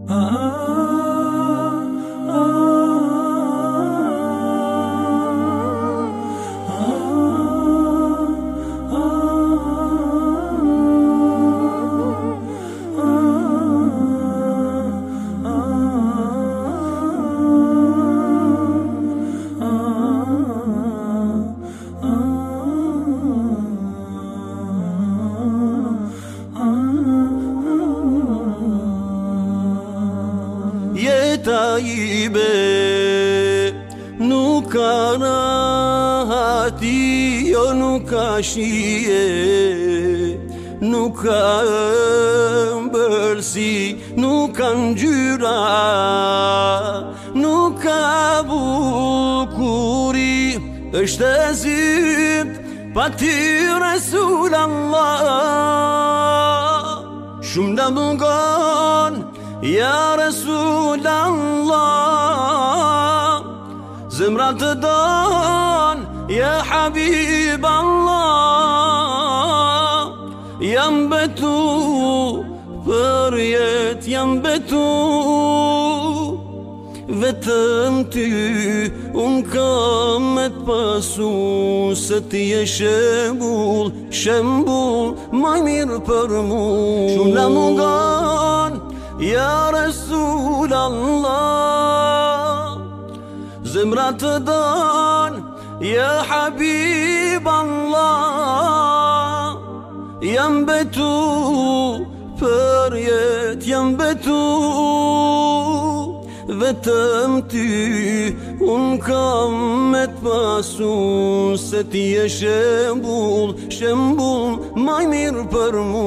Tayyibë nuk ka rahati, jo nuk ka shije, nuk ka ëmbëlsi, nuk ka ngjyra, nuk ka bukuri, është e zymt pa ty Resul Allah. Shumë na mungon ja Resul Allah, zemra të don, ja Habib Allah. Jam betu për jet, jam betu vetëm ty, unë kam me t'pasu se ti je shembull, shembull maj mirë për mu. Shumë na mungon ja Resul Allah, zemra të don, ja Habib Allah. Jam betu për jet, jam betu vetëm ty, unë kam me t'pasu se ti je shembull, shembull maj mirë për mu.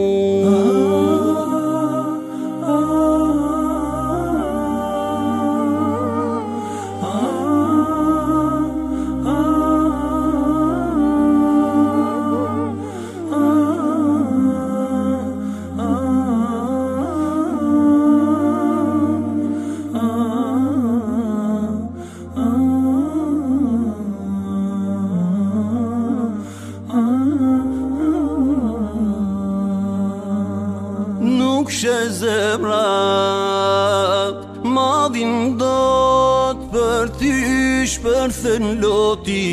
Nuk she zemrat madhin dot për ty shpërthën loti,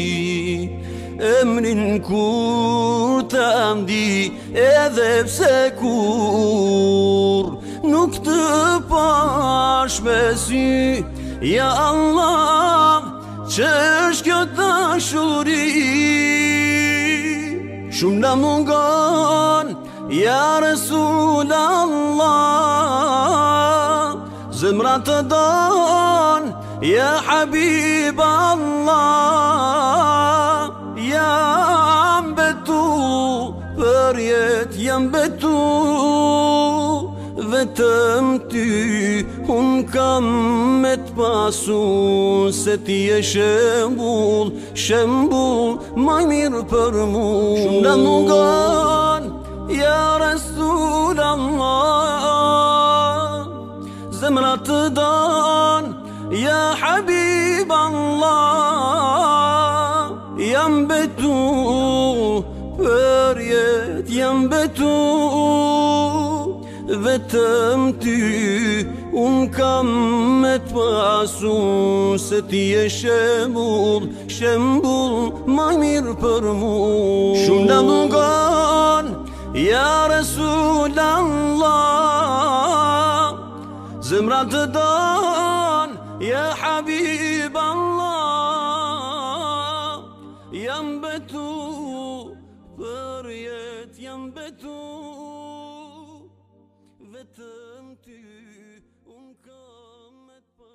emrin kur ta ndi edhe pse kur nuk të pash me sy, ja Allah që është kjo dashuri. Shumë na mungon ja Resul Allah, zemra të don, ja Habib Allah. Jam betu për jet, jam betu vetëm ty, unë kam me t'pasu se ti je shembull, shembull maj mirë për mu. Shumë na mungon ja Resul Allah, zemra të don, ja Habib Allah. Jam betu për jet, jam betu vetëm ty, unë kam me t'pasu se ti je shembull, shembull maj mirë për mu. Shumë na mungon ja Resul Allah, zemra të don, ja Habib Allah. Jam betu për jet, jam betu vetëm ty, unë kam